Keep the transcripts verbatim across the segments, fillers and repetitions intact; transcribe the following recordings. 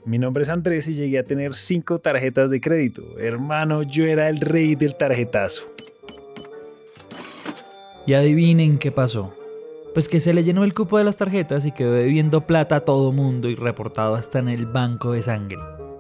Mi nombre es Andrés y llegué a tener cinco tarjetas de crédito. Hermano, yo era el rey del tarjetazo. Y adivinen qué pasó. Pues que se le llenó el cupo de las tarjetas y quedó debiendo plata a todo mundo y reportado hasta en el banco de sangre.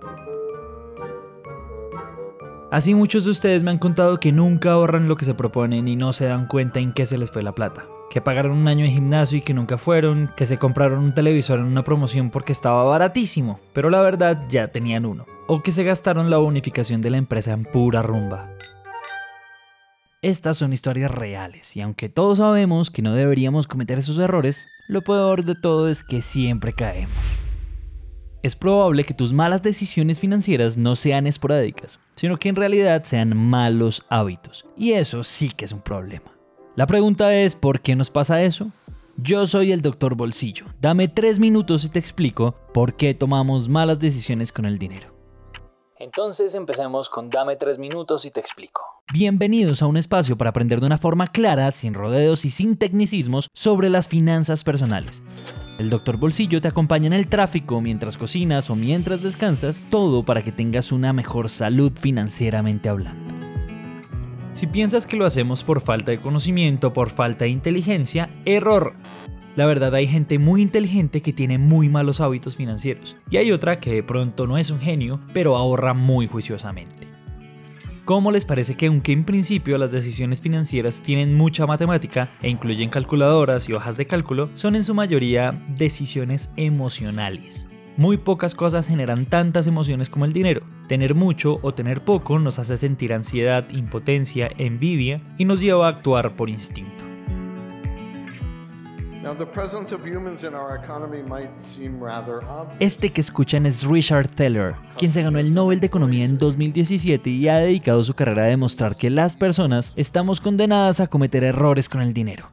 Así muchos de ustedes me han contado que nunca ahorran lo que se proponen y no se dan cuenta en qué se les fue la plata. Que pagaron un año de gimnasio y que nunca fueron, que se compraron un televisor en una promoción porque estaba baratísimo, pero la verdad ya tenían uno. O que se gastaron la bonificación de la empresa en pura rumba. Estas son historias reales y aunque todos sabemos que no deberíamos cometer esos errores, lo peor de todo es que siempre caemos. Es probable que tus malas decisiones financieras no sean esporádicas, sino que en realidad sean malos hábitos. Y eso sí que es un problema. La pregunta es, ¿por qué nos pasa eso? Yo soy el doctor Bolsillo. Dame tres minutos y te explico por qué tomamos malas decisiones con el dinero. Entonces empecemos con Dame tres minutos y te explico. Bienvenidos a un espacio para aprender de una forma clara, sin rodeos y sin tecnicismos, sobre las finanzas personales. El doctor Bolsillo te acompaña en el tráfico, mientras cocinas o mientras descansas, todo para que tengas una mejor salud financieramente hablando. Si piensas que lo hacemos por falta de conocimiento, por falta de inteligencia, error. La verdad, hay gente muy inteligente que tiene muy malos hábitos financieros y hay otra que de pronto no es un genio, pero ahorra muy juiciosamente. ¿Cómo les parece que aunque en principio las decisiones financieras tienen mucha matemática e incluyen calculadoras y hojas de cálculo, son en su mayoría decisiones emocionales? Muy pocas cosas generan tantas emociones como el dinero. Tener mucho o tener poco nos hace sentir ansiedad, impotencia, envidia y nos lleva a actuar por instinto. Este que escuchan es Richard Thaler, quien se ganó el Nobel de Economía en dos mil diecisiete y ha dedicado su carrera a demostrar que las personas estamos condenadas a cometer errores con el dinero.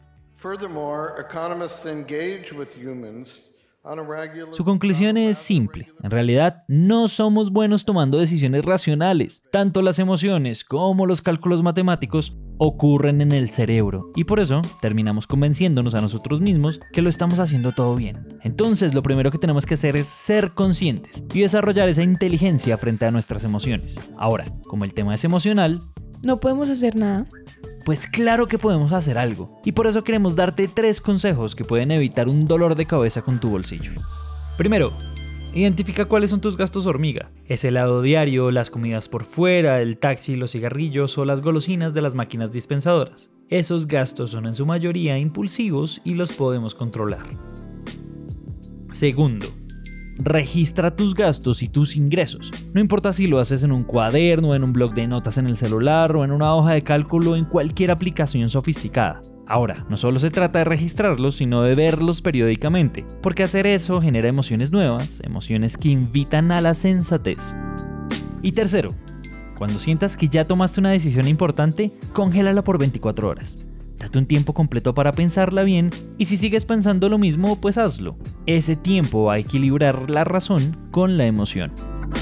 Su conclusión es simple. En realidad, no somos buenos tomando decisiones racionales. Tanto las emociones como los cálculos matemáticos ocurren en el cerebro y por eso terminamos convenciéndonos a nosotros mismos que lo estamos haciendo todo bien. Entonces, lo primero que tenemos que hacer es ser conscientes y desarrollar esa inteligencia frente a nuestras emociones. Ahora, como el tema es emocional, ¿no podemos hacer nada? Pues claro que podemos hacer algo, y por eso queremos darte tres consejos que pueden evitar un dolor de cabeza con tu bolsillo. Primero, identifica cuáles son tus gastos hormiga. Ese helado diario, las comidas por fuera, el taxi, los cigarrillos o las golosinas de las máquinas dispensadoras. Esos gastos son en su mayoría impulsivos y los podemos controlar. Segundo, registra tus gastos y tus ingresos. No importa si lo haces en un cuaderno, en un bloc de notas en el celular o en una hoja de cálculo en cualquier aplicación sofisticada. Ahora, no solo se trata de registrarlos, sino de verlos periódicamente, porque hacer eso genera emociones nuevas, emociones que invitan a la sensatez. Y tercero, cuando sientas que ya tomaste una decisión importante, congélala por veinticuatro horas. Date un tiempo completo para pensarla bien y si sigues pensando lo mismo, pues hazlo. Ese tiempo va a equilibrar la razón con la emoción.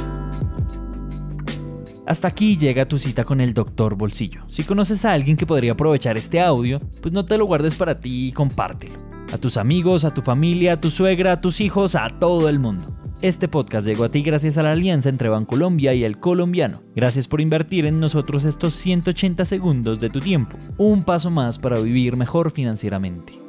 Hasta aquí llega tu cita con el doctor Bolsillo. Si conoces a alguien que podría aprovechar este audio, pues no te lo guardes para ti y compártelo. A tus amigos, a tu familia, a tu suegra, a tus hijos, a todo el mundo. Este podcast llegó a ti gracias a la alianza entre Bancolombia y El Colombiano. Gracias por invertir en nosotros estos ciento ochenta segundos de tu tiempo. Un paso más para vivir mejor financieramente.